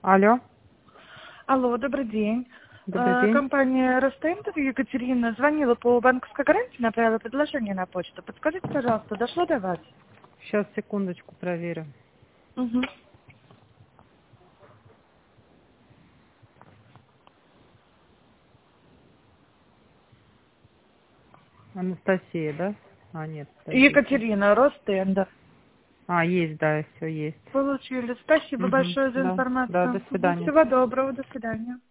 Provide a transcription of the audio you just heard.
Алло, Алло, добрый день. добрый день. Компания Ростендер, Екатерина, звонила по банковской гарантии, направила предложение на почту. Подскажите, пожалуйста, дошло до вас? Сейчас, секундочку, проверю. Угу. Анастасия, да? А, нет, подождите. Екатерина, Ростендер. А, есть, да, все есть. Получили. Спасибо Угу. большое за Да, да, информацию. до свидания. Всего доброго, до свидания.